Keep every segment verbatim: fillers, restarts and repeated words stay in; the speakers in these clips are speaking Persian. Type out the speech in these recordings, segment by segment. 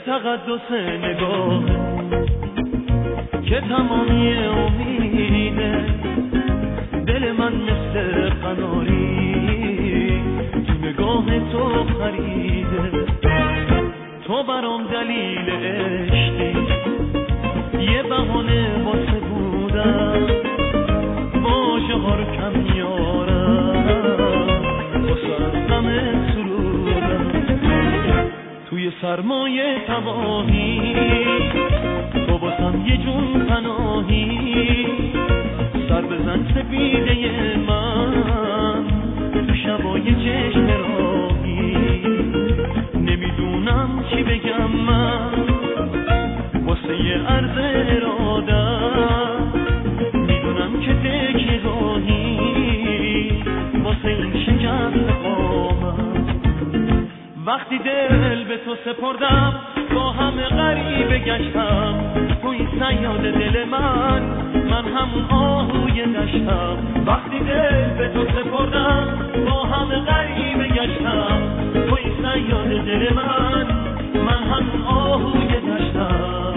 تقدس نگاه که تمامی امیده، دل من مثل قناری تو نگاه تو خریده. تو برام دلیل عشقی، یه بهانه واسه بودم، واژه ها رو کم میارم واسه از غم سرودم. توی سرمایه تباهی تو واسم یه جون پناهی، سر بزن سپیده من تو شبای چشم راهی. نمیدونم چی بگم من واسه یه عرض ارادم، میدونم که تکیه راهی واسه این شکست قامم. وقتی دل به تو سپردم با همه غریبه گشتم، توی صیاد دل من، من همون آهوی دشتم. وقتی دل به تو سپردم با همه غریبه گشتم، توی صیاد دل من، من همون آهوی دشتم.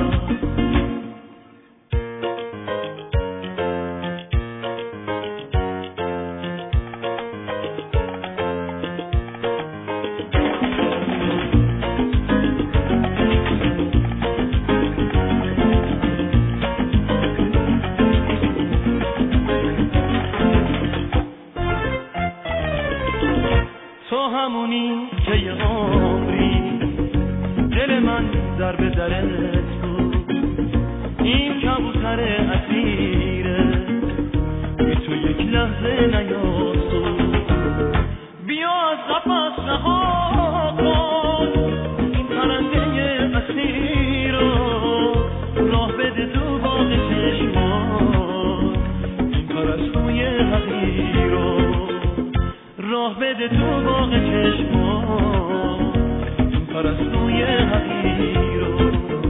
تو همونی که یه عمری دل من در به درت بود، این کبوتر اسیره بی تو یک لحظه نیاسود. بیا از قفس رها کن این پرنده اسیر رو، راه بده تو باغ چشمان این پرستوی حقیر رو، راه بده تو باغ چشمان این پرستوی حقیر رو.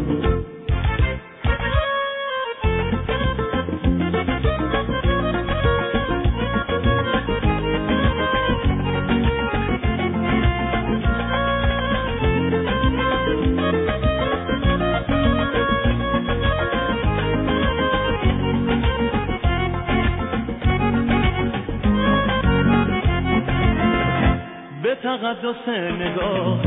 به تقدس نگاه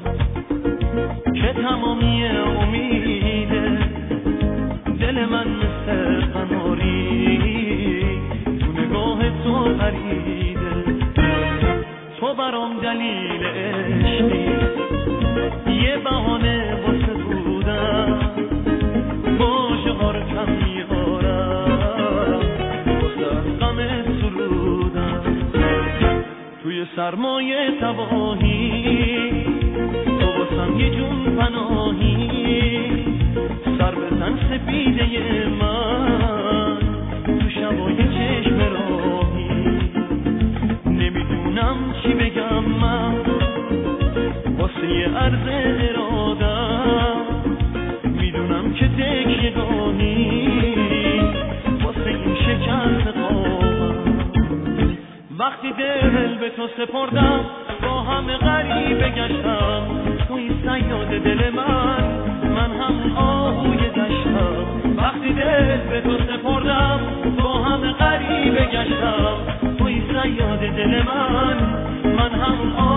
که تمامی امیده، دل من مثل قناری تو نگاه تو خریده. تو برام دلیل عشقی، یه بهانه واسه بودم، واژه ها رو کم میارم واسه از غم سرودم. توی سرمایه تباهی تو واسم یه جون پناهی، سر بزن سپیده من تو شبای چشم راهی. نمیدونم چی بگم من واسه یه عرض ارادم، میدونم که تکیه گاهی واسه این شکست قامم. وقتی دل به تو سپردم با همه غریبه گشتم، توی صیاد دل من، من هم آهوی دشتم. وقتی دل به تو سپردم با همه غریبه گشتم، توی صیاد دل من، من هم آهوی